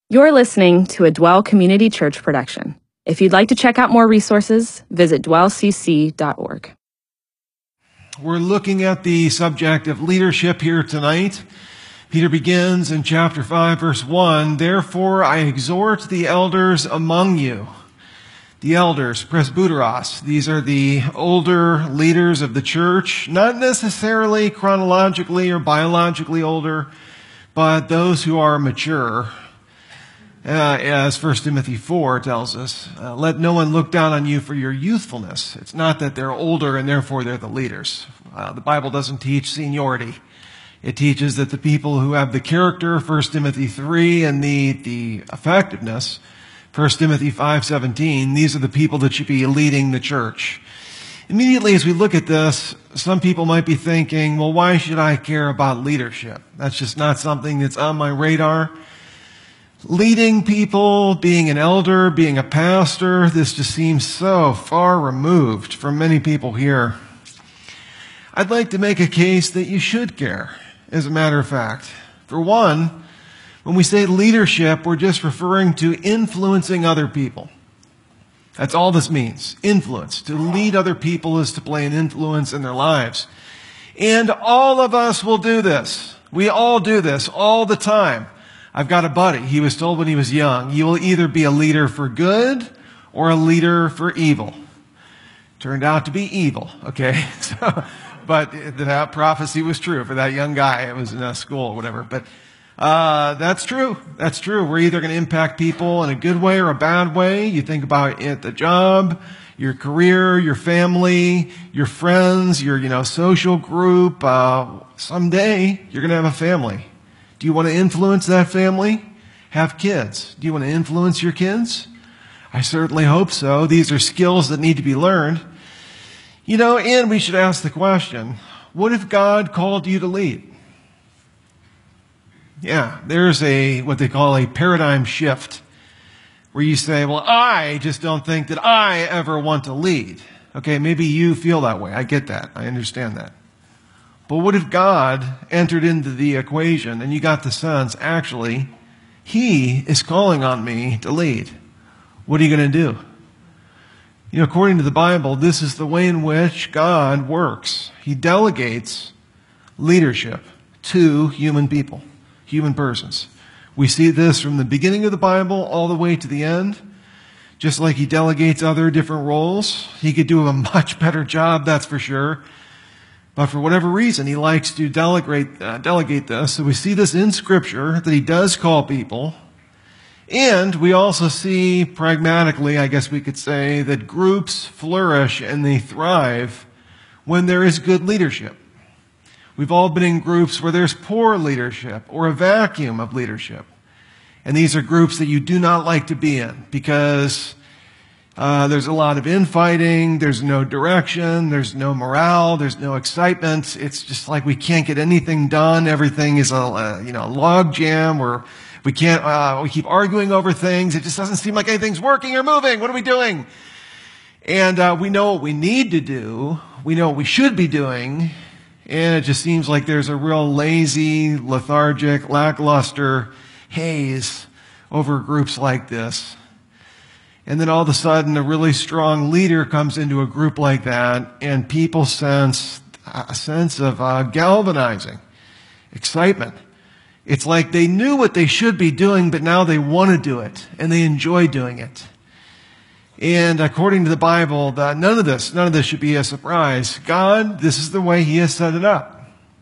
You're listening to a Dwell Community Church production. If you'd like to check out more resources, visit dwellcc.org. We're looking at the subject of leadership here tonight. Peter begins in chapter 5, verse 1, "Therefore I exhort the elders among you." The elders, presbyteros, these are the older leaders of the church, not necessarily chronologically or biologically older, but those who are mature. As 1 Timothy 4 tells us, let no one look down on you for your youthfulness. It's not that they're older and therefore they're the leaders. The Bible doesn't teach seniority. It teaches that the people who have the character, 1 Timothy 3, and the effectiveness, 1 Timothy 5:17, these are the people that should be leading the church. Immediately as we look at this, some people might be thinking, well, why should I care about leadership? That's just not something that's on my radar. Leading people, being an elder, being a pastor, this just seems so far removed from many people here. I'd like to make a case that you should care, as a matter of fact. For one, when we say leadership, we're just referring to influencing other people. That's all this means, influence. To lead other people is to play an influence in their lives. And all of us will do this. We all do this all the time. I've got a buddy. He was told when he was young, you will either be a leader for good or a leader for evil. Turned out to be evil, okay? But that prophecy was true for that young guy. It was in school or whatever. But that's true. That's true. We're either going to impact people in a good way or a bad way. You think about it, the job, your career, your family, your friends, your social group. Someday you're going to have a family. Do you want to influence that family? Have kids. Do you want to influence your kids? I certainly hope so. These are skills that need to be learned. And we should ask the question, what if God called you to lead? Yeah, there's what they call a paradigm shift where you say, well, I just don't think that I ever want to lead. Okay, maybe you feel that way. I get that. I understand that. But what if God entered into the equation and you got the sense, actually, He is calling on me to lead? What are you going to do? According to the Bible, this is the way in which God works. He delegates leadership to human people, human persons. We see this from the beginning of the Bible all the way to the end. Just like He delegates other different roles, He could do a much better job, that's for sure. But for whatever reason, He likes to delegate this. So we see this in Scripture, that He does call people. And we also see, pragmatically, I guess we could say, that groups flourish and they thrive when there is good leadership. We've all been in groups where there's poor leadership or a vacuum of leadership. And these are groups that you do not like to be in because there's a lot of infighting, there's no direction, there's no morale, there's no excitement. It's just like we can't get anything done. Everything is a log jam where we keep arguing over things. It just doesn't seem like anything's working or moving. What are we doing? And we know what we need to do. We know what we should be doing. And it just seems like there's a real lazy, lethargic, lackluster haze over groups like this. And then all of a sudden, a really strong leader comes into a group like that, and people sense a sense of galvanizing, excitement. It's like they knew what they should be doing, but now they want to do it, and they enjoy doing it. And according to the Bible, none of this should be a surprise. God, this is the way He has set it up.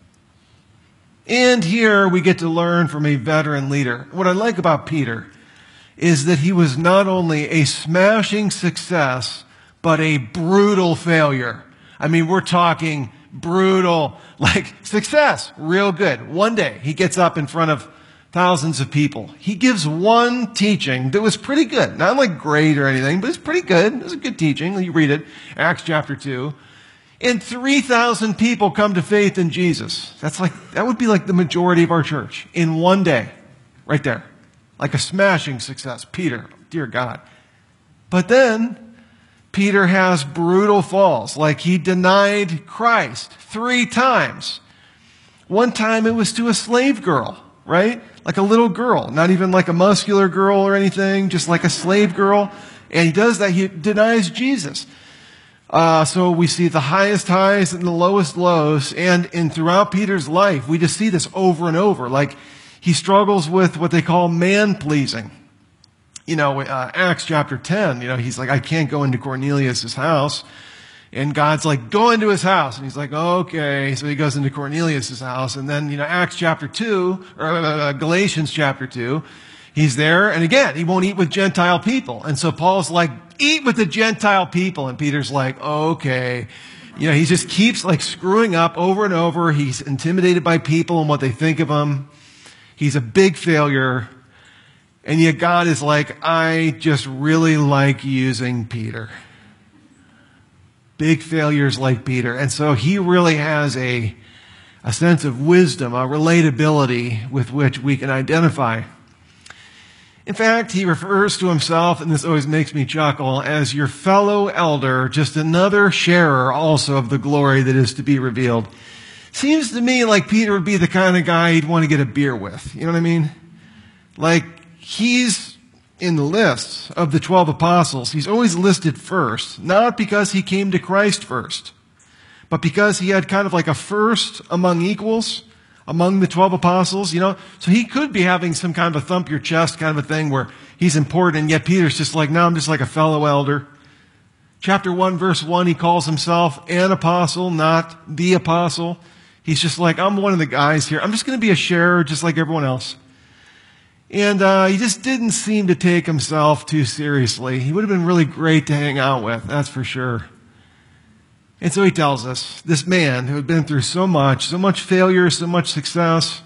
And here we get to learn from a veteran leader. What I like about Peter is that he was not only a smashing success, but a brutal failure. I mean, we're talking brutal, like success, real good. One day he gets up in front of thousands of people. He gives one teaching that was pretty good. Not like great or anything, but it's pretty good. It was a good teaching. You read it, Acts chapter 2. And 3,000 people come to faith in Jesus. That would be like the majority of our church in one day, right there. Like a smashing success. Peter, dear God. But then Peter has brutal falls, like he denied Christ 3 times. One time it was to a slave girl, right? like a little girl, not even like a muscular girl or anything, just like a slave girl. And he does that. He denies Jesus. So we see the highest highs and the lowest lows. And throughout Peter's life, we just see this over and over. Like he struggles with what they call man-pleasing. Acts chapter 10, he's like, I can't go into Cornelius' house. And God's like, go into his house. And he's like, okay. So he goes into Cornelius' house. And then, Acts chapter 2, or Galatians chapter 2, he's there. And again, he won't eat with Gentile people. And so Paul's like, eat with the Gentile people. And Peter's like, okay. He just keeps like screwing up over and over. He's intimidated by people and what they think of him. He's a big failure. And yet God is like, I just really like using Peter. Big failures like Peter. And so he really has a sense of wisdom, a relatability with which we can identify. In fact, he refers to himself, and this always makes me chuckle, as your fellow elder, just another sharer also of the glory that is to be revealed. Seems to me like Peter would be the kind of guy you'd want to get a beer with. You know what I mean? Like, he's in the list of the 12 apostles. He's always listed first, not because he came to Christ first, but because he had kind of like a first among equals among the 12 apostles, So he could be having some kind of a thump your chest kind of a thing where he's important, and yet Peter's just like, no, I'm just like a fellow elder. Chapter 1, verse 1, he calls himself an apostle, not the apostle. He's just like, I'm one of the guys here. I'm just going to be a sharer just like everyone else. And he just didn't seem to take himself too seriously. He would have been really great to hang out with, that's for sure. And so he tells us, this man who had been through so much failure, so much success,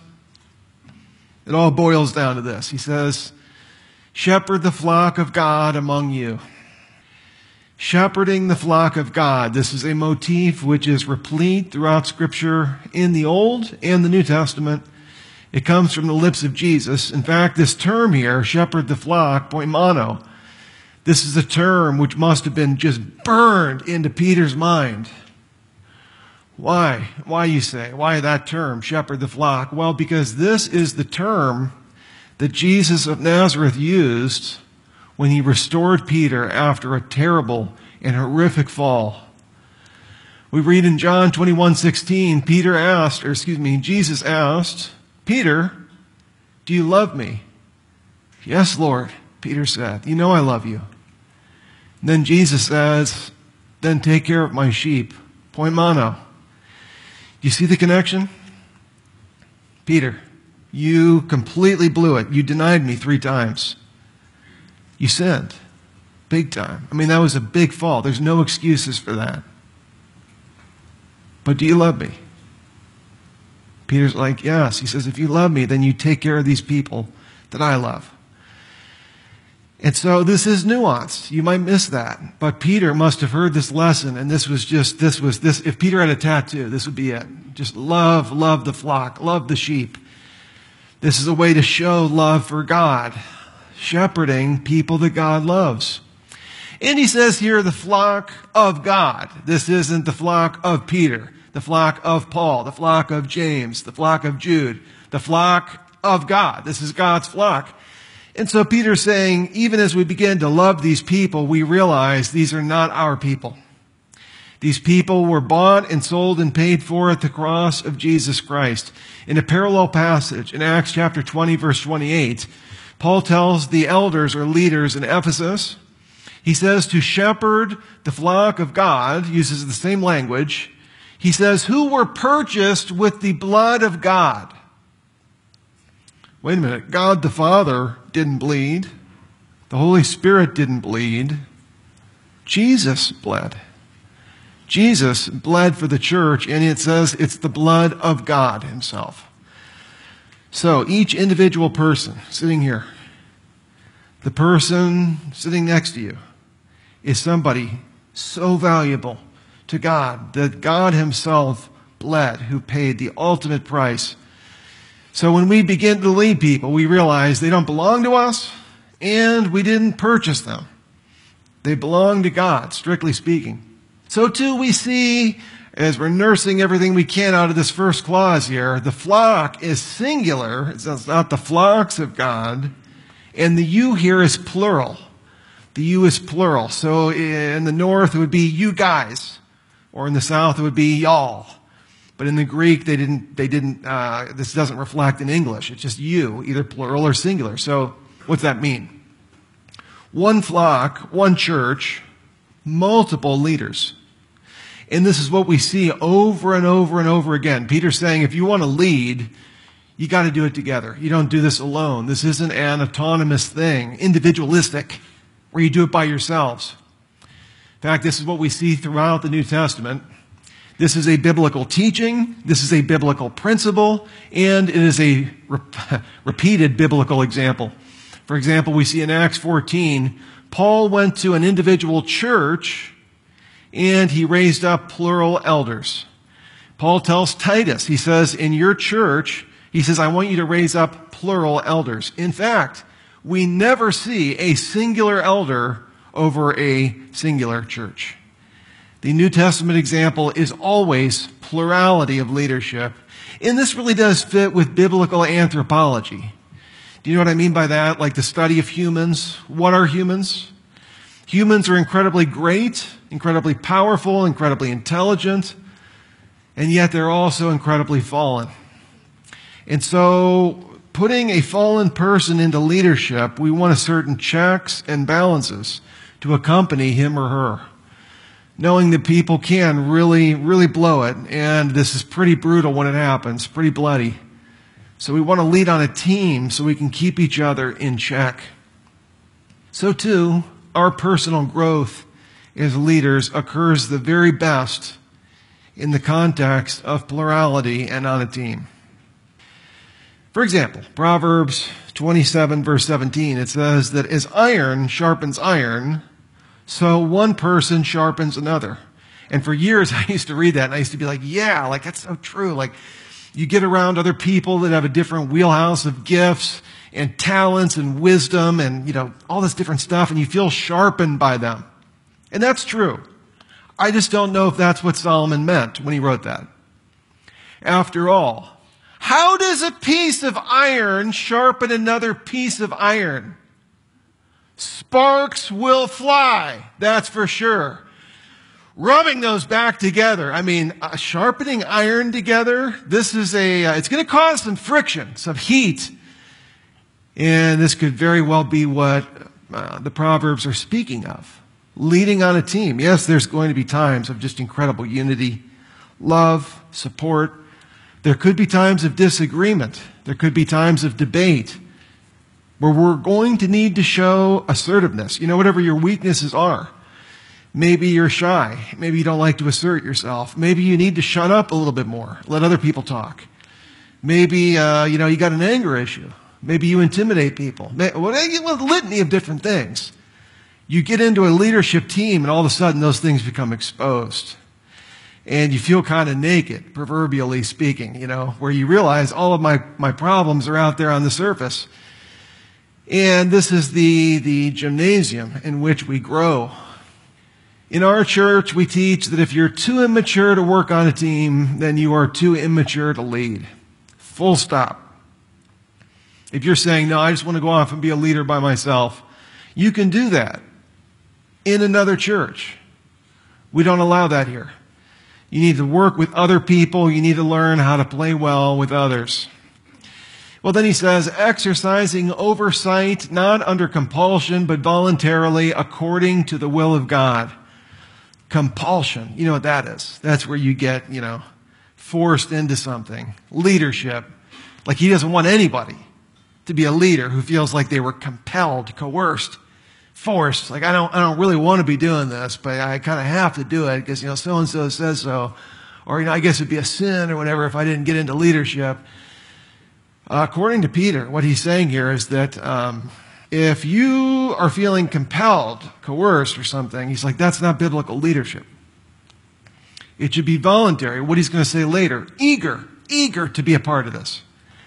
it all boils down to this. He says, shepherd the flock of God among you. Shepherding the flock of God. This is a motif which is replete throughout Scripture in the Old and the New Testament. It comes from the lips of Jesus. In fact, this term here, shepherd the flock, poimano, this is a term which must have been just burned into Peter's mind. Why? Why, you say? Why that term, shepherd the flock? Well, because this is the term that Jesus of Nazareth used when he restored Peter after a terrible and horrific fall. We read in John 21:16, Jesus asked, Peter, do you love me? Yes, Lord, Peter said. You know I love you. And then Jesus says, then take care of my sheep. Poimano. You see the connection? Peter, you completely blew it. You denied me 3 times. You sinned. Big time. I mean, that was a big fall. There's no excuses for that. But do you love me? Peter's like, yes. He says, if you love me, then you take care of these people that I love. And so this is nuanced. You might miss that. But Peter must have heard this lesson, and this. If Peter had a tattoo, this would be it. Just love the flock, love the sheep. This is a way to show love for God, shepherding people that God loves. And he says here, the flock of God. This isn't the flock of Peter, the flock of Paul, the flock of James, the flock of Jude, the flock of God. This is God's flock. And so Peter's saying, even as we begin to love these people, we realize these are not our people. These people were bought and sold and paid for at the cross of Jesus Christ. In a parallel passage in Acts chapter 20, verse 28, Paul tells the elders or leaders in Ephesus, he says to shepherd the flock of God, uses the same language. He says, who were purchased with the blood of God. Wait a minute. God the Father didn't bleed. The Holy Spirit didn't bleed. Jesus bled. Jesus bled for the church, and it says it's the blood of God himself. So each individual person sitting here, the person sitting next to you, is somebody so valuable to God that God himself bled, who paid the ultimate price. So when we begin to lead people, we realize they don't belong to us, and we didn't purchase them. They belong to God, strictly speaking. So too we see as we're nursing everything we can out of this first clause here, the flock is singular. It's not the flocks of God. And the you here is plural. The you is plural. So in the north, it would be you guys. Or in the south, it would be y'all. But in the Greek, this doesn't reflect in English. It's just you, either plural or singular. So what's that mean? One flock, one church, multiple leaders. And this is what we see over and over and over again. Peter's saying if you want to lead, you got to do it together. You don't do this alone. This isn't an autonomous thing, individualistic, where you do it by yourselves. In fact, this is what we see throughout the New Testament. This is a biblical teaching. This is a biblical principle. And it is a repeated biblical example. For example, we see in Acts 14, Paul went to an individual church and he raised up plural elders. Paul tells Titus, he says, in your church, he says, I want you to raise up plural elders. In fact, we never see a singular elder over a singular church. The New Testament example is always plurality of leadership. And this really does fit with biblical anthropology. Do you know what I mean by that? Like the study of humans. What are humans? Humans are incredibly great, incredibly powerful, incredibly intelligent, and yet they're also incredibly fallen. And so putting a fallen person into leadership, we want certain checks and balances to accompany him or her. Knowing that people can really, really blow it, and this is pretty brutal when it happens, pretty bloody. So we want to lead on a team so we can keep each other in check. So too, our personal growth as leaders occurs the very best in the context of plurality and on a team. For example, Proverbs 27 verse 17, it says that as iron sharpens iron, so one person sharpens another. And for years I used to read that and I used to be like, yeah, like that's so true. Like you get around other people that have a different wheelhouse of gifts and talents and wisdom and, all this different stuff, and you feel sharpened by them. And that's true. I just don't know if that's what Solomon meant when he wrote that. After all, how does a piece of iron sharpen another piece of iron? Sparks will fly, that's for sure. Rubbing those back together, sharpening iron together, this is it's going to cause some friction, some heat. And this could very well be what the Proverbs are speaking of. Leading on a team. Yes, there's going to be times of just incredible unity, love, support. There could be times of disagreement. There could be times of debate where we're going to need to show assertiveness. Whatever your weaknesses are. Maybe you're shy. Maybe you don't like to assert yourself. Maybe you need to shut up a little bit more. Let other people talk. Maybe, you got an anger issue. Maybe you intimidate people. A litany of different things. You get into a leadership team and all of a sudden those things become exposed. And you feel kind of naked, proverbially speaking, where you realize all of my problems are out there on the surface. And this is the gymnasium in which we grow. In our church, we teach that if you're too immature to work on a team, then you are too immature to lead. Full stop. If you're saying, no, I just want to go off and be a leader by myself, you can do that in another church. We don't allow that here. You need to work with other people. You need to learn how to play well with others. Well, then he says, exercising oversight, not under compulsion, but voluntarily according to the will of God. Compulsion. You know what that is? That's where you get, forced into something. Leadership. Like he doesn't want anybody to be a leader who feels like they were compelled, coerced, forced. Like I don't really want to be doing this, but I kind of have to do it because, so-and-so says so. Or, I guess it'd be a sin or whatever if I didn't get into leadership. According to Peter, what he's saying here is that if you are feeling compelled, coerced or something, he's like, that's not biblical leadership. It should be voluntary. What he's going to say later, eager to be a part of this.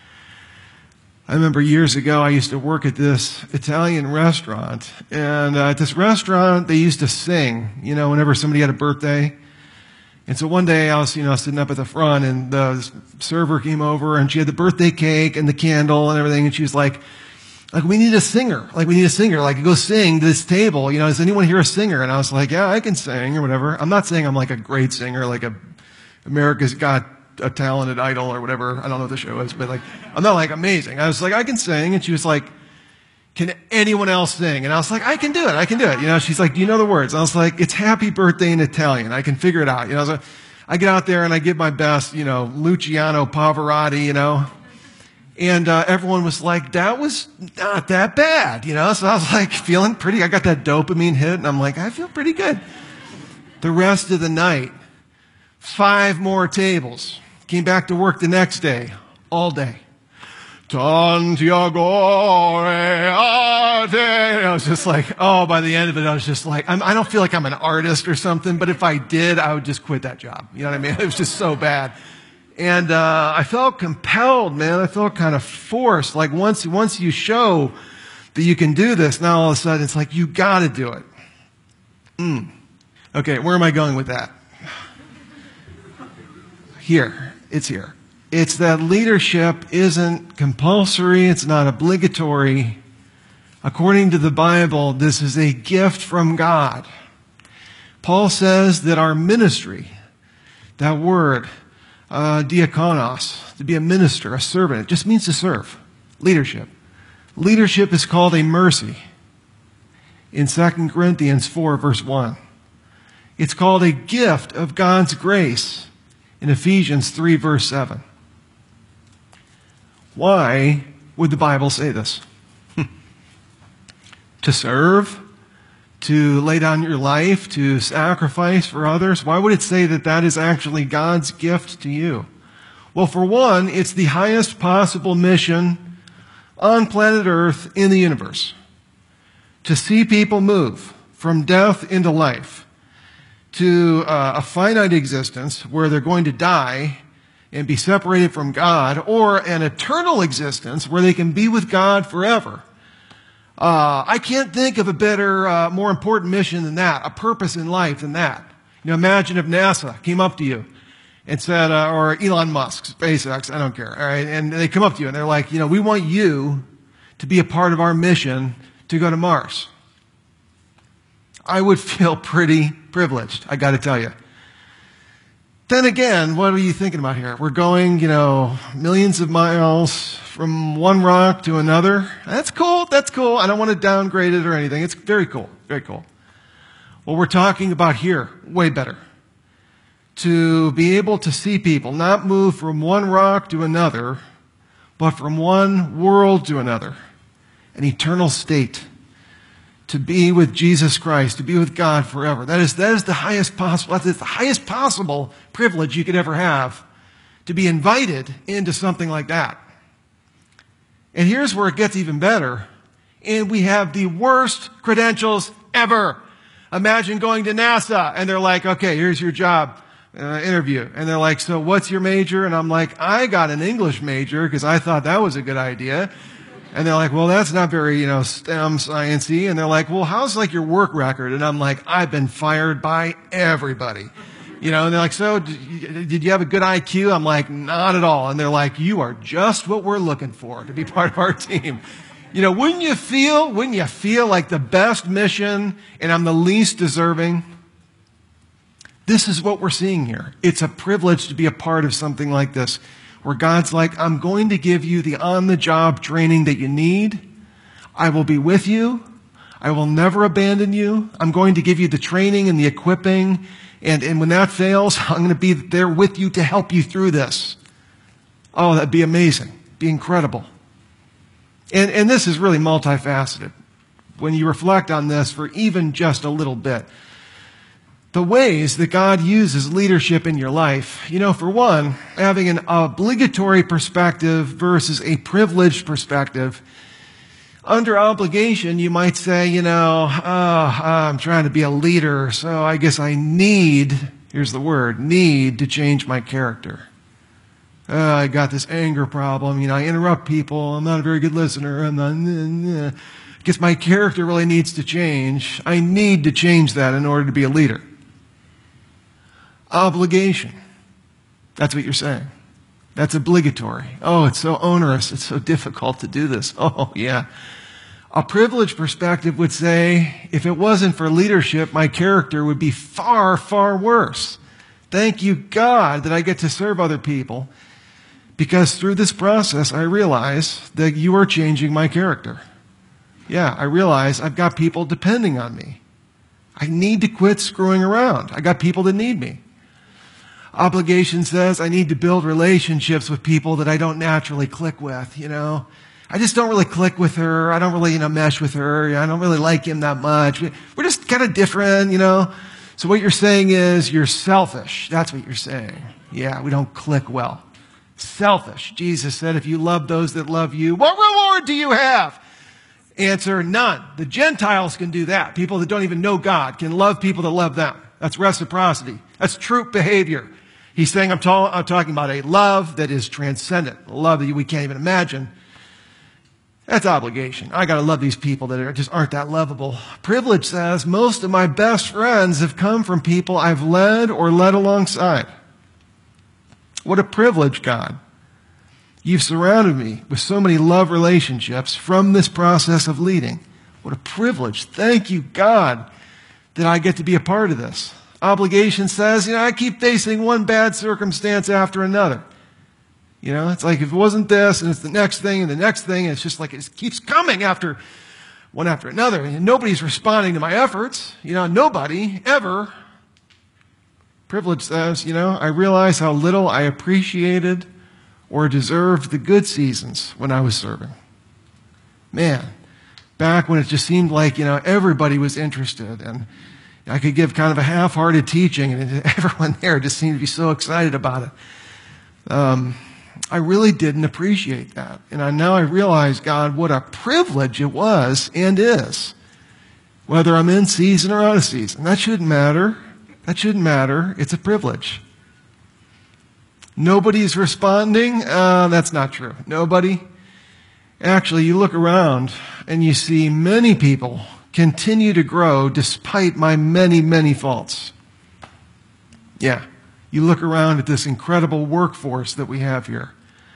I remember years ago, I used to work at this Italian restaurant. And at this restaurant, they used to sing, whenever somebody had a birthday. And so one day I was, sitting up at the front, and the server came over, and she had the birthday cake and the candle and everything, and she was like, we need a singer. Go sing to this table. Does anyone here a singer? And I was like, yeah, I can sing or whatever. I'm not saying I'm like a great singer, like America's Got a Talented Idol or whatever. I don't know what the show is, but I'm not like amazing. I was like, I can sing. And she was like, can anyone else sing? And I was like, I can do it. She's like, do you know the words? And I was like, it's happy birthday in Italian. I can figure it out. So I get out there and I give my best, Luciano Pavarotti, and everyone was like, that was not that bad, So I was like feeling pretty. I got that dopamine hit, and I'm like, I feel pretty good. The rest of the night, 5 more tables. Came back to work the next day, all day. Tanti agore a te. And I was just like, by the end of it, I was just like, I don't feel like I'm an artist or something, but if I did, I would just quit that job. You know what I mean? It was just so bad. And I felt compelled, man. I felt kind of forced. Like once you show that you can do this, now all of a sudden it's like, you got to do it. Okay, where am I going with that? Here. It's here. It's that leadership isn't compulsory. It's not obligatory. According to the Bible, this is a gift from God. Paul says that our ministry, that word, diakonos, to be a minister, a servant. It just means to serve. Leadership. Leadership is called a mercy. In 2 Corinthians 4, verse 1. It's called a gift of God's grace in Ephesians 3, verse 7. Why would the Bible say this? To serve? To lay down your life, to sacrifice for others? Why would it say that that is actually God's gift to you? Well, for one, it's the highest possible mission on planet Earth in the universe. To see people move from death into life, to a finite existence where they're going to die and be separated from God, or an eternal existence where they can be with God forever. I can't think of a better, more important mission than that, a purpose in life than that. Imagine if NASA came up to you and said, or Elon Musk, SpaceX, I don't care, all right? And they come up to you and they're like, we want you to be a part of our mission to go to Mars. I would feel pretty privileged, I got to tell you. Then again, what are you thinking about here? We're going, millions of miles from one rock to another. That's cool. I don't want to downgrade it or anything. It's very cool. Very cool. What we're talking about here, way better. To be able to see people, not move from one rock to another, but from one world to another. An eternal state. To be with Jesus Christ, to be with God forever. That is the highest possible privilege you could ever have, to be invited into something like that. And here's where it gets even better. And we have the worst credentials ever. Imagine going to NASA and they're like, okay, here's your job interview. And they're like, so what's your major? And I'm like, I got an English major because I thought that was a good idea. And they're like, well, that's not very, STEM science-y. And they're like, well, how's your work record? And I'm like, I've been fired by everybody. And they're like, so did you have a good IQ? I'm like, not at all. And they're like, you are just what we're looking for to be part of our team. Wouldn't you feel like the best mission and I'm the least deserving? This is what we're seeing here. It's a privilege to be a part of something like this, where God's like, I'm going to give you the on-the-job training that you need. I will be with you. I will never abandon you. I'm going to give you the training and the equipping. And when that fails, I'm going to be there with you to help you through this. Oh, that'd be amazing. Be incredible. And this is really multifaceted. When you reflect on this for even just a little bit, the ways that God uses leadership in your life. For one, having an obligatory perspective versus a privileged perspective. Under obligation, you might say, I'm trying to be a leader, so I guess I need, here's the word, need to change my character. I got this anger problem, I interrupt people, I'm not a very good listener, I guess my character really needs to change. I need to change that in order to be a leader. Obligation. That's what you're saying. That's obligatory. Oh, it's so onerous. It's so difficult to do this. Oh, yeah. A privileged perspective would say, if it wasn't for leadership, my character would be far, far worse. Thank you, God, that I get to serve other people, because through this process, I realize that you are changing my character. Yeah, I realize I've got people depending on me. I need to quit screwing around. I got people that need me. Obligation says I need to build relationships with people that I don't naturally click with, I just don't really click with her. I don't really, mesh with her. I don't really like him that much. We're just kind of different, So what you're saying is you're selfish. That's what you're saying. Yeah, we don't click well. Selfish. Jesus said, if you love those that love you, what reward do you have? Answer, none. The Gentiles can do that. People that don't even know God can love people that love them. That's reciprocity. That's troop behavior. He's saying I'm talking about a love that is transcendent, a love that we can't even imagine. That's obligation. I got to love these people that just aren't that lovable. Privilege says most of my best friends have come from people I've led or led alongside. What a privilege, God. You've surrounded me with so many love relationships from this process of leading. What a privilege. Thank you, God, that I get to be a part of this. Obligation says, I keep facing one bad circumstance after another. It's like if it wasn't this, and it's the next thing, and the next thing, and it's just like it keeps coming after one after another. And nobody's responding to my efforts. Nobody, ever. Privilege says, I realize how little I appreciated or deserved the good seasons when I was serving. Man, back when it just seemed like, everybody was interested, and I could give kind of a half-hearted teaching, and everyone there just seemed to be so excited about it. I really didn't appreciate that. And now I realize, God, what a privilege it was and is. Whether I'm in season or out of season. That shouldn't matter. That shouldn't matter. It's a privilege. Nobody's responding? That's not true. Nobody. Actually, you look around and you see many people continue to grow despite my many, many faults. Yeah. You look around at this incredible workforce that we have here.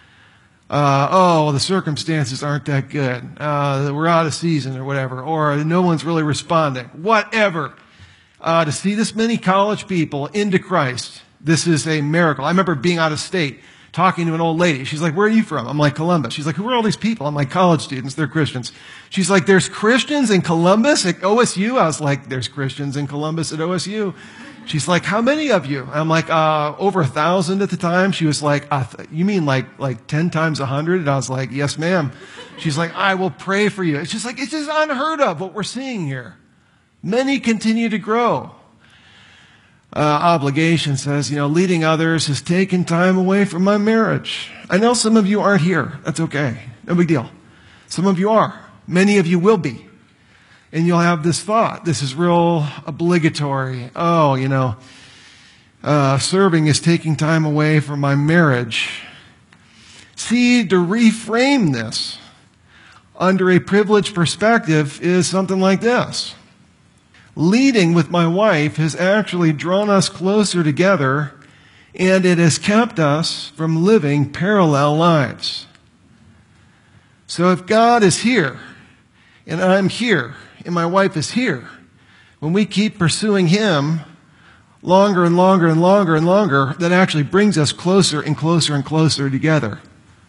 The circumstances aren't that good. We're out of season or whatever. Or no one's really responding. Whatever. To see this many college people into Christ, this is a miracle. I remember being out of state, talking to an old lady. She's like, where are you from? I'm like, Columbus. She's like, who are all these people? I'm like, college students. They're Christians. She's like, there's Christians in Columbus at OSU? I was like, there's Christians in Columbus at OSU. She's like, how many of you? I'm like, over 1,000 at the time. She was like, you mean like 10 times 100? And I was like, yes, ma'am. She's like, I will pray for you. It's just unheard of what we're seeing here. Many continue to grow. Obligation says, leading others has taken time away from my marriage. I know some of you aren't here. That's okay. No big deal. Some of you are. Many of you will be. And you'll have this thought. This is real obligatory. Serving is taking time away from my marriage. See, to reframe this under a privileged perspective is something like this. Leading with my wife has actually drawn us closer together, and it has kept us from living parallel lives. So if God is here, and I'm here, and my wife is here, when we keep pursuing Him longer and longer and longer and longer, that actually brings us closer and closer and closer together.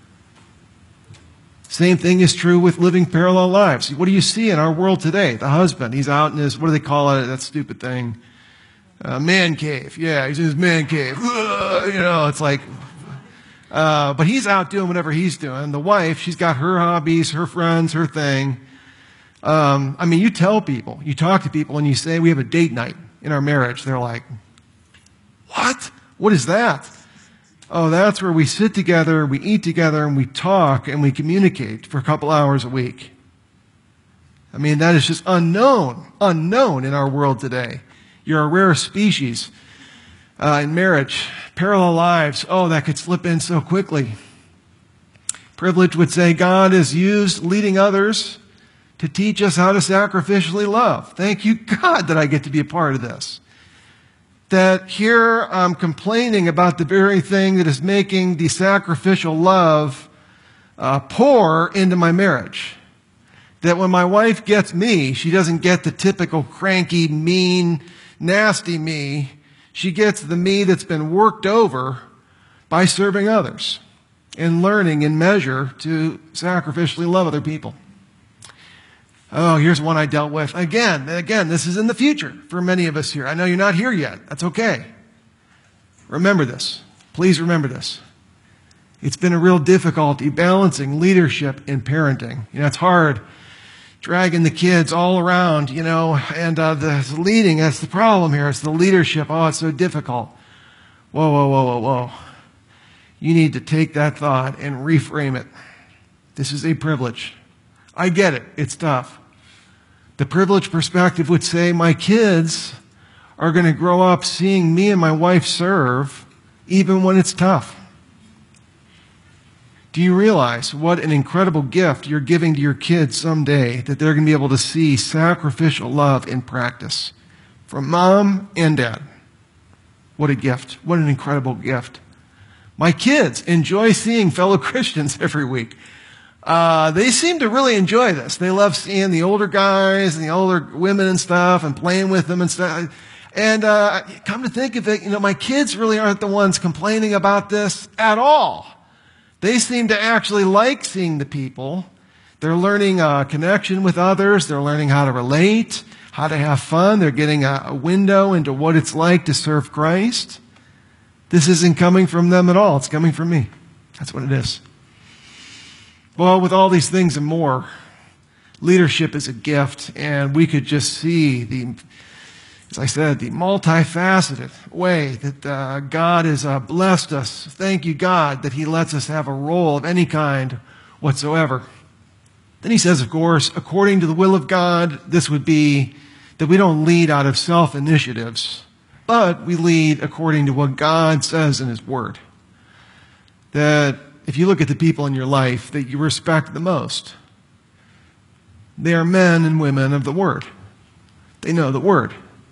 Same thing is true with living parallel lives. What do you see in our world today? The husband, he's out in his, what do they call it, that stupid thing? Man cave. Yeah, he's in his man cave. It's like, but he's out doing whatever he's doing. The wife, she's got her hobbies, her friends, her thing. You tell people, you talk to people and you say, we have a date night in our marriage. They're like, what? What is that? Oh, that's where we sit together, we eat together, and we talk, and we communicate for a couple hours a week. That is just unknown in our world today. You're a rare species in marriage. Parallel lives, that could slip in so quickly. Privilege would say God has used leading others to teach us how to sacrificially love. Thank you, God, that I get to be a part of this. that here I'm complaining about the very thing that is making the sacrificial love pour into my marriage. That when my wife gets me, she doesn't get the typical cranky, mean, nasty me. She gets the me that's been worked over by serving others and learning in measure to sacrificially love other people. Oh, here's one I dealt with. Again, this is in the future for many of us here. I know you're not here yet. That's okay. Remember this. Please remember this. It's been a real difficulty balancing leadership and parenting. It's hard dragging the kids all around, and the leading, that's the problem here. It's the leadership. Oh, it's so difficult. Whoa. You need to take that thought and reframe it. This is a privilege. I get it. It's tough. The privileged perspective would say my kids are going to grow up seeing me and my wife serve even when it's tough. Do you realize what an incredible gift you're giving to your kids someday, that they're going to be able to see sacrificial love in practice from mom and dad? What a gift. What an incredible gift. My kids enjoy seeing fellow Christians every week. They seem to really enjoy this. They love seeing the older guys and the older women and stuff and playing with them and stuff. And come to think of it, my kids really aren't the ones complaining about this at all. They seem to actually like seeing the people. They're learning a connection with others. They're learning how to relate, how to have fun. They're getting a window into what it's like to serve Christ. This isn't coming from them at all. It's coming from me. That's what it is. Well, with all these things and more, leadership is a gift, and we could just see as I said, the multifaceted way that God has blessed us. Thank you, God, that He lets us have a role of any kind whatsoever. Then He says, of course, according to the will of God, this would be that we don't lead out of self-initiatives, but we lead according to what God says in His Word. That if you look at the people in your life that you respect the most, they are men and women of the Word. They know the Word.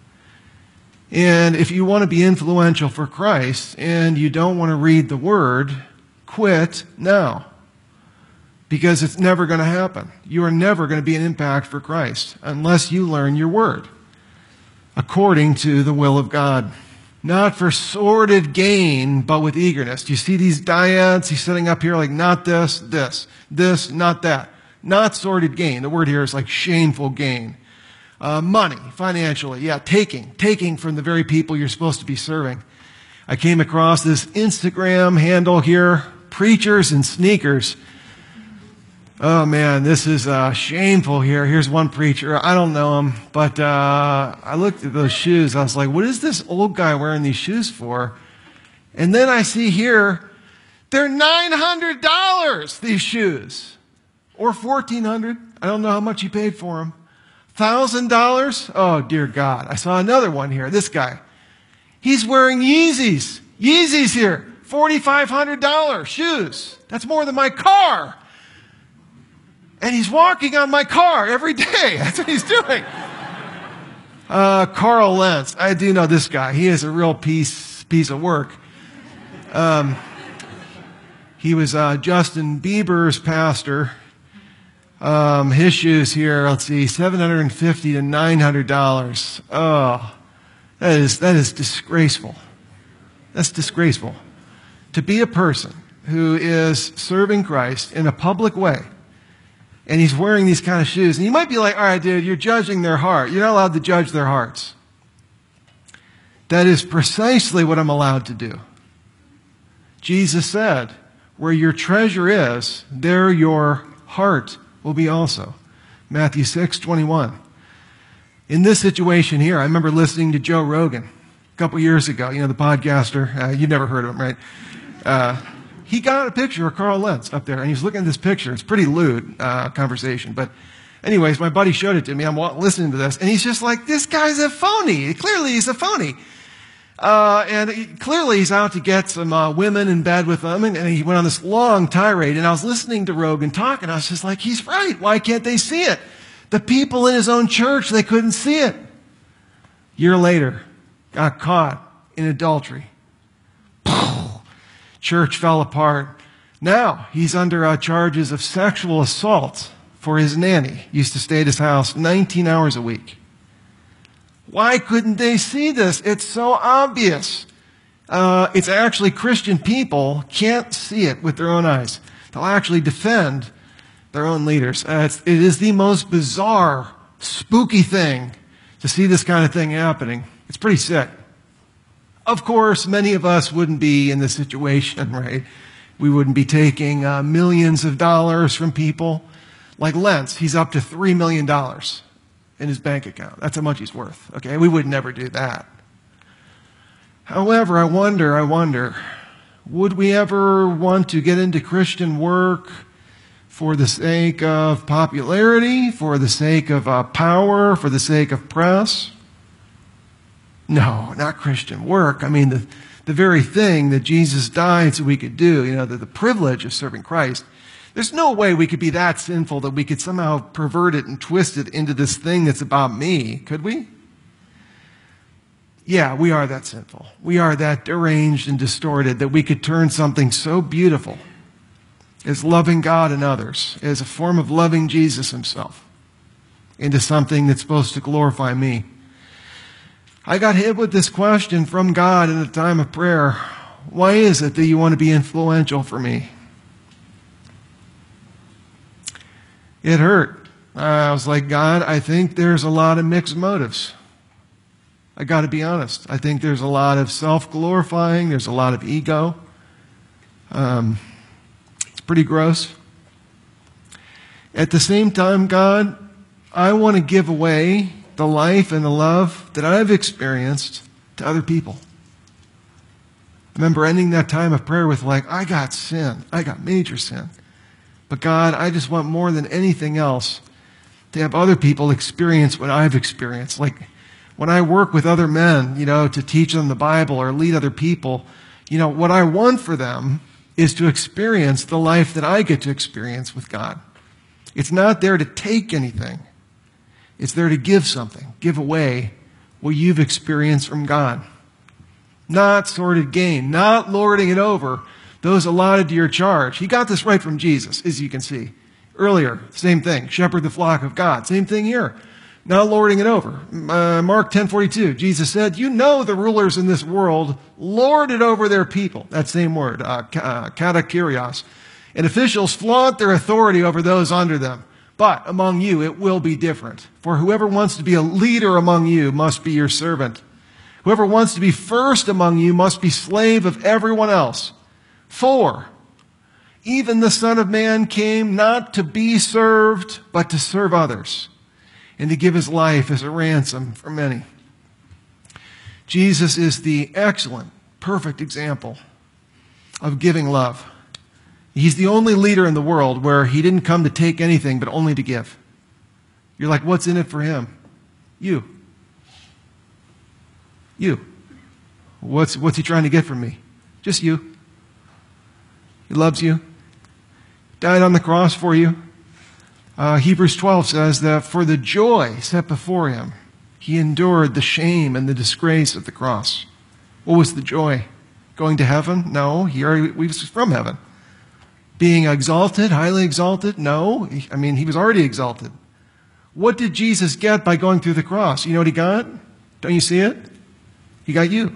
And if you want to be influential for Christ and you don't want to read the Word, quit now. Because it's never going to happen. You are never going to be an impact for Christ unless you learn your Word according to the will of God. Not for sordid gain, but with eagerness. Do you see these dyads? He's sitting up here like, not this, not that. Not sordid gain. The word here is like shameful gain. Money, financially, taking from the very people you're supposed to be serving. I came across this Instagram handle here, Preachers and Sneakers. Oh man, this is shameful here. Here's one preacher. I don't know him, but I looked at those shoes. I was like, what is this old guy wearing these shoes for? And then I see here, they're $900, these shoes. Or $1,400. I don't know how much he paid for them. $1,000? Oh, dear God. I saw another one here. This guy. He's wearing Yeezys. Yeezys here. $4,500 shoes. That's more than my car. And he's walking on my car every day. That's what he's doing. Carl Lentz. I do know this guy. He is a real piece of work. He was Justin Bieber's pastor. His shoes here, let's see, $750 to $900. Oh, that is disgraceful. That's disgraceful. To be a person who is serving Christ in a public way, and he's wearing these kind of shoes, and you might be like, all right, dude, you're judging their heart. You're not allowed to judge their hearts. That is precisely what I'm allowed to do. Jesus said, where your treasure is, there your heart will be also. Matthew 6:21. In this situation here, I remember listening to Joe Rogan a couple years ago, the podcaster. You've never heard of him, right? He got a picture of Carl Lentz up there, and he was looking at this picture. It's pretty lewd conversation. But anyways, my buddy showed it to me. I'm listening to this, and he's just like, this guy's a phony. Clearly, he's a phony. Clearly he's out to get some women in bed with them, and he went on this long tirade, and I was listening to Rogan talk, and I was just like, he's right. Why can't they see it? The people in his own church, they couldn't see it. A year later, got caught in adultery. Church fell apart. Now he's under charges of sexual assault for his nanny. Used to stay at his house 19 hours a week. Why couldn't they see this? It's so obvious. It's actually Christian people can't see it with their own eyes. They'll actually defend their own leaders. It is the most bizarre, spooky thing to see this kind of thing happening. It's pretty sick. Of course, many of us wouldn't be in this situation, right? We wouldn't be taking millions of dollars from people. Like Lentz, he's up to $3 million in his bank account. That's how much he's worth, okay? We would never do that. However, I wonder, would we ever want to get into Christian work for the sake of popularity, for the sake of power, for the sake of press? No, not Christian work. I mean, the very thing that Jesus died so we could do, the privilege of serving Christ. There's no way we could be that sinful that we could somehow pervert it and twist it into this thing that's about me, could we? Yeah, we are that sinful. We are that deranged and distorted that we could turn something so beautiful as loving God and others, as a form of loving Jesus himself, into something that's supposed to glorify me. I got hit with this question from God in a time of prayer. Why is it that you want to be influential for me? It hurt. I was like, God, I think there's a lot of mixed motives. I got to be honest. I think there's a lot of self-glorifying. There's a lot of ego. It's pretty gross. At the same time, God, I want to give away the life and the love that I've experienced to other people. I remember ending that time of prayer with I got sin. I got major sin. But God, I just want more than anything else to have other people experience what I've experienced. Like when I work with other men, to teach them the Bible or lead other people, what I want for them is to experience the life that I get to experience with God. It's not there to take anything. It's there to give something, give away what you've experienced from God. Not sordid gain, not lording it over those allotted to your charge. He got this right from Jesus, as you can see. Earlier, same thing, shepherd the flock of God. Same thing here, not lording it over. Mark 10:42, Jesus said, the rulers in this world lord it over their people. That same word, katakurios. And officials flaunt their authority over those under them. But among you, it will be different. For whoever wants to be a leader among you must be your servant. Whoever wants to be first among you must be slave of everyone else. For even the Son of Man came not to be served, but to serve others, and to give his life as a ransom for many. Jesus is the excellent, perfect example of giving love. He's the only leader in the world where he didn't come to take anything, but only to give. You're like, what's in it for him? You. What's he trying to get from me? Just you. He loves you. Died on the cross for you. Hebrews 12 says that for the joy set before him, he endured the shame and the disgrace of the cross. What was the joy? Going to heaven? No, he was from heaven. Being exalted, highly exalted? No. He was already exalted. What did Jesus get by going through the cross? You know what he got? Don't you see it? He got you.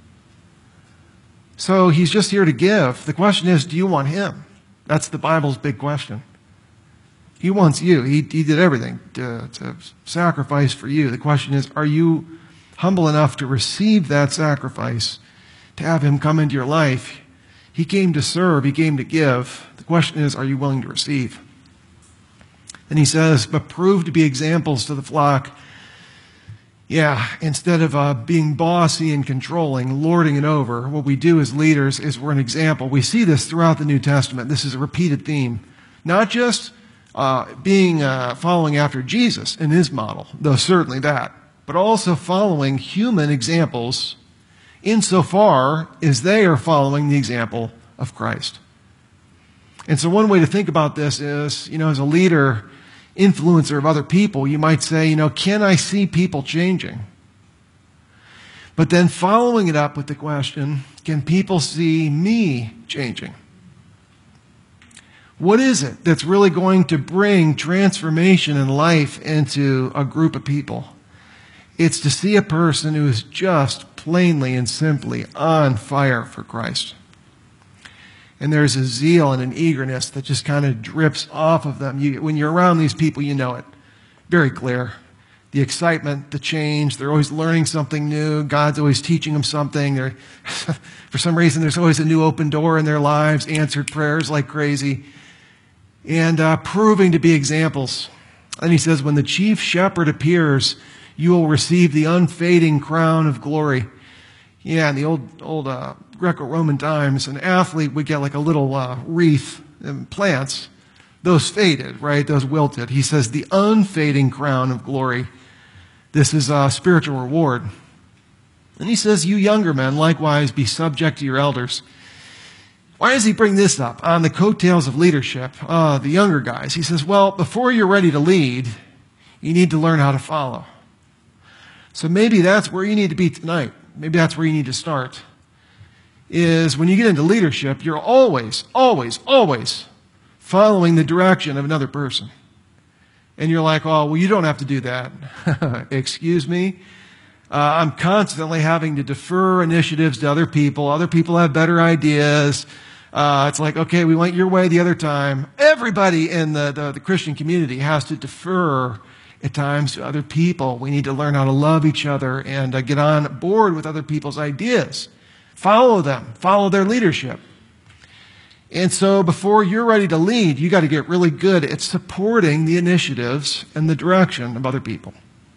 So he's just here to give. The question is, do you want him? That's the Bible's big question. He wants you. He did everything to sacrifice for you. The question is, are you humble enough to receive that sacrifice, to have him come into your life? He came to serve. He came to give. The question is, are you willing to receive? And he says, but prove to be examples to the flock. Yeah, instead of being bossy and controlling, lording it over, what we do as leaders is we're an example. We see this throughout the New Testament. This is a repeated theme. Not just following after Jesus in his model, though certainly that, but also following human examples insofar as they are following the example of Christ. And so one way to think about this is, as a leader, influencer of other people, you might say, can I see people changing? But then following it up with the question, can people see me changing? What is it that's really going to bring transformation in life into a group of people? It's to see a person who is just plainly and simply on fire for Christ. And there's a zeal and an eagerness that just kind of drips off of them. When you're around these people, you know it. Very clear. The excitement, the change, they're always learning something new. God's always teaching them something. For some reason, there's always a new open door in their lives, answered prayers like crazy, and proving to be examples. And he says, when the chief shepherd appears, you will receive the unfading crown of glory. Yeah, in the old Greco-Roman times, an athlete would get like a little wreath and plants. Those faded, right? Those wilted. He says the unfading crown of glory. This is a spiritual reward. And he says, you younger men, likewise be subject to your elders. Why does he bring this up? On the coattails of leadership, the younger guys. He says, well, before you're ready to lead, you need to learn how to follow. So maybe that's where you need to be tonight. Maybe that's where you need to start. Is when you get into leadership, you're always, always, always following the direction of another person. And you're like, oh, well, you don't have to do that. Excuse me? I'm constantly having to defer initiatives to other people. Other people have better ideas. It's like, okay, we went your way the other time. Everybody in the Christian community has to defer at times to other people. We need to learn how to love each other and get on board with other people's ideas. Follow them. Follow their leadership. And so before you're ready to lead, you got to get really good at supporting the initiatives and the direction of other people.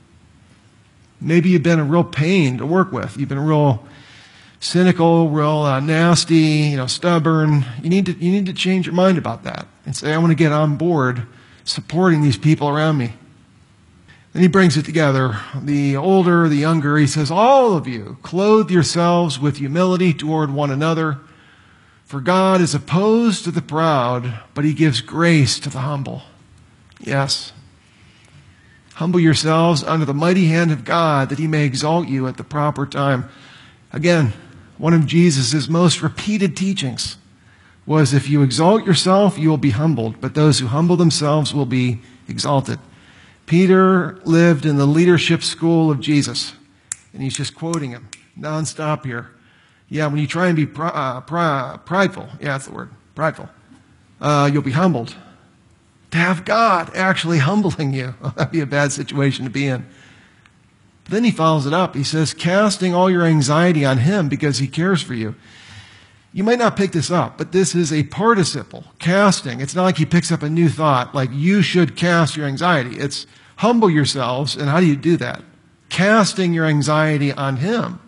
Maybe you've been a real pain to work with. You've been real cynical, real nasty, stubborn. You need to change your mind about that and say, I want to get on board supporting these people around me. Then he brings it together. The older, the younger, he says, all of you, clothe yourselves with humility toward one another. For God is opposed to the proud, but he gives grace to the humble. Yes. Humble yourselves under the mighty hand of God, that he may exalt you at the proper time. Again, one of Jesus' most repeated teachings was, if you exalt yourself, you will be humbled, but those who humble themselves will be exalted. Peter lived in the leadership school of Jesus, and he's just quoting him nonstop here. Yeah, when you try and be prideful, yeah, that's the word, prideful, you'll be humbled. To have God actually humbling you, that'd be a bad situation to be in. But then he follows it up. He says, casting all your anxiety on him because he cares for you. You might not pick this up, but this is a participle, casting. It's not like he picks up a new thought, like you should cast your anxiety. It's humble yourselves, and how do you do that? Casting your anxiety on him.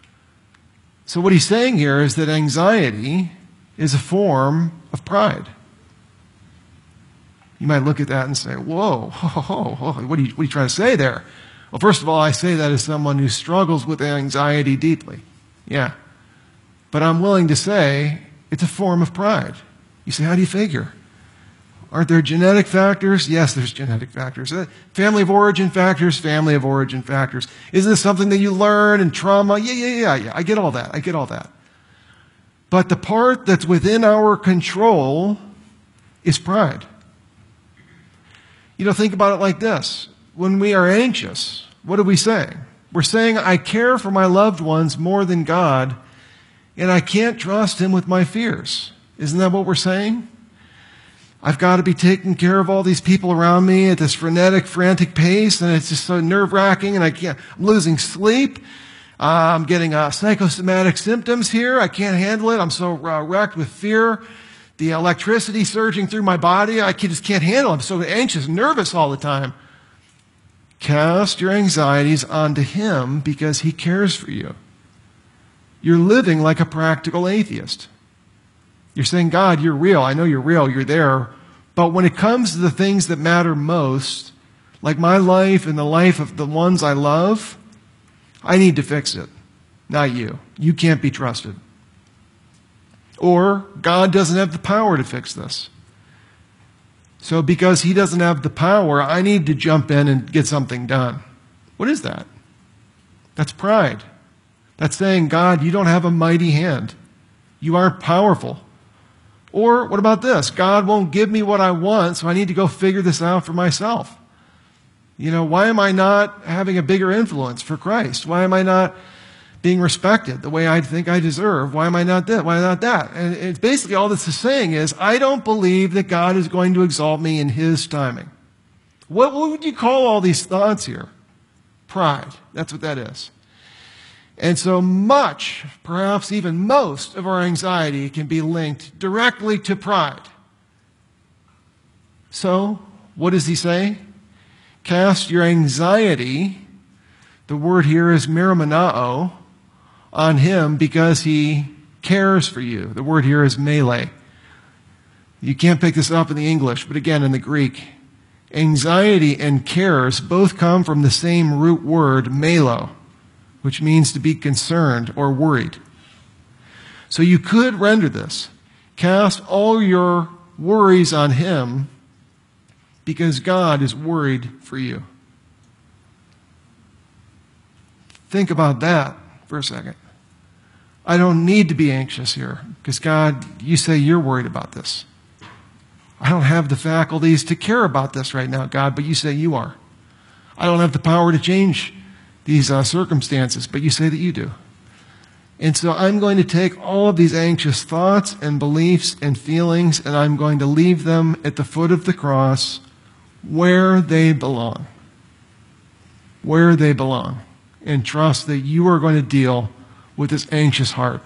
So what he's saying here is that anxiety is a form of pride. You might look at that and say, whoa, what are you trying to say there? Well, first of all, I say that as someone who struggles with anxiety deeply. Yeah. But I'm willing to say it's a form of pride. You say, how do you figure? Aren't there genetic factors? Yes, there's genetic factors. Family of origin factors, family of origin factors. Isn't this something that you learn in trauma? Yeah. I get all that. But the part that's within our control is pride. Think about it like this. When we are anxious, what are we saying? We're saying, I care for my loved ones more than God, and I can't trust him with my fears. Isn't that what we're saying? I've got to be taking care of all these people around me at this frenetic, frantic pace, and it's just so nerve-wracking, and I'm losing sleep. I'm getting psychosomatic symptoms here. I can't handle it. I'm so wrecked with fear. The electricity surging through my body, I just can't handle it. I'm so anxious, nervous all the time. Cast your anxieties onto him because he cares for you. You're living like a practical atheist. You're saying, God, you're real. I know you're real. You're there. But when it comes to the things that matter most, like my life and the life of the ones I love, I need to fix it, not you. You can't be trusted. Or God doesn't have the power to fix this. So because he doesn't have the power, I need to jump in and get something done. What is that? That's pride. That's saying, God, you don't have a mighty hand. You aren't powerful. Or what about this? God won't give me what I want, so I need to go figure this out for myself. Why am I not having a bigger influence for Christ? Why am I not being respected the way I think I deserve? Why am I not this? Why not that? And it's basically all this is saying is, I don't believe that God is going to exalt me in His timing. What would you call all these thoughts here? Pride. That's what that is. And so much, perhaps even most, of our anxiety can be linked directly to pride. So, what does he say? Cast your anxiety, the word here is meromenao, on Him because He cares for you. The word here is mele. You can't pick this up in the English, but again in the Greek. Anxiety and cares both come from the same root word, melo, which means to be concerned or worried. So you could render this, cast all your worries on Him because God is worried for you. Think about that for a second. I don't need to be anxious here because God, you say you're worried about this. I don't have the faculties to care about this right now, God, but you say you are. I don't have the power to change these circumstances, but you say that you do. And so I'm going to take all of these anxious thoughts and beliefs and feelings, and I'm going to leave them at the foot of the cross where they belong. Where they belong. And trust that you are going to deal with this anxious heart.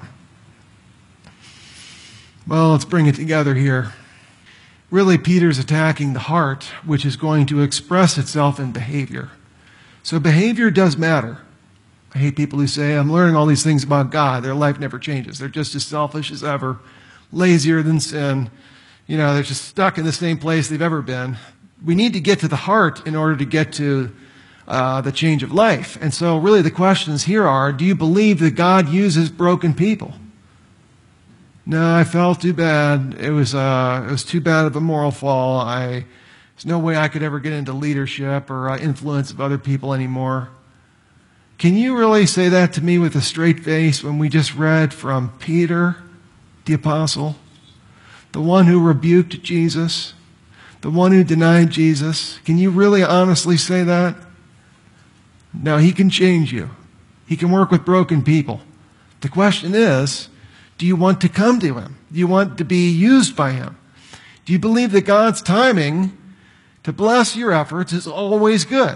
Well, let's bring it together here. Really, Peter's attacking the heart, which is going to express itself in behavior. So behavior does matter. I hate people who say, I'm learning all these things about God. Their life never changes. They're just as selfish as ever, lazier than sin. They're just stuck in the same place they've ever been. We need to get to the heart in order to get to the change of life. And so really the questions here are, do you believe that God uses broken people? No, I felt too bad. It was too bad of a moral fall. There's no way I could ever get into leadership or influence of other people anymore. Can you really say that to me with a straight face when we just read from Peter, the apostle, the one who rebuked Jesus, the one who denied Jesus? Can you really honestly say that? No, He can change you. He can work with broken people. The question is, do you want to come to Him? Do you want to be used by Him? Do you believe that God's timing to bless your efforts is always good?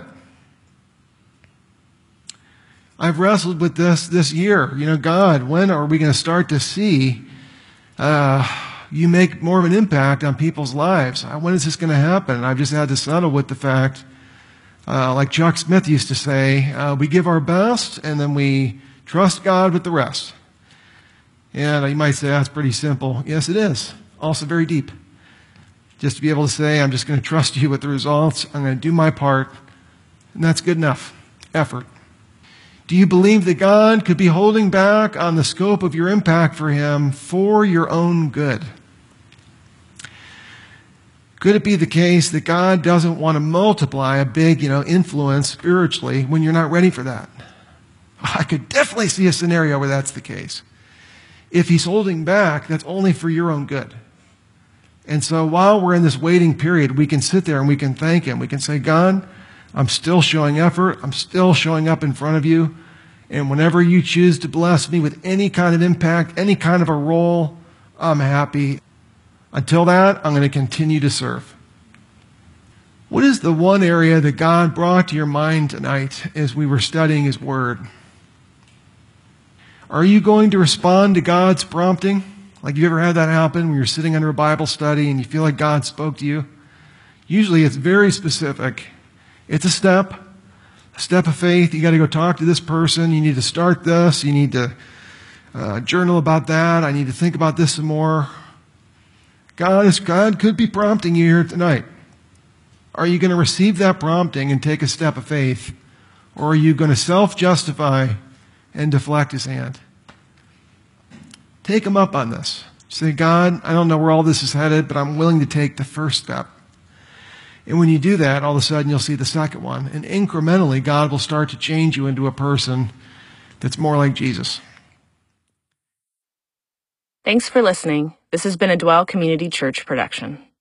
I've wrestled with this year. God, when are we going to start to see you make more of an impact on people's lives? When is this going to happen? And I've just had to settle with the fact, like Chuck Smith used to say, we give our best and then we trust God with the rest. And you might say, that's pretty simple. Yes, it is. Also very deep. Just to be able to say, I'm just going to trust you with the results. I'm going to do my part. And that's good enough. Effort. Do you believe that God could be holding back on the scope of your impact for Him for your own good? Could it be the case that God doesn't want to multiply a big, influence spiritually when you're not ready for that? I could definitely see a scenario where that's the case. If He's holding back, that's only for your own good. And so while we're in this waiting period, we can sit there and we can thank Him. We can say, God, I'm still showing effort. I'm still showing up in front of you. And whenever you choose to bless me with any kind of impact, any kind of a role, I'm happy. Until that, I'm going to continue to serve. What is the one area that God brought to your mind tonight as we were studying His Word? Are you going to respond to God's prompting? Like, you ever had that happen when you're sitting under a Bible study and you feel like God spoke to you? Usually it's very specific. It's a step of faith. You got to go talk to this person. You need to start this. You need to journal about that. I need to think about this some more. God could be prompting you here tonight. Are you going to receive that prompting and take a step of faith? Or are you going to self-justify and deflect His hand? Take Him up on this. Say, God, I don't know where all this is headed, but I'm willing to take the first step. And when you do that, all of a sudden you'll see the second one. And incrementally, God will start to change you into a person that's more like Jesus. Thanks for listening. This has been a Dwell Community Church production.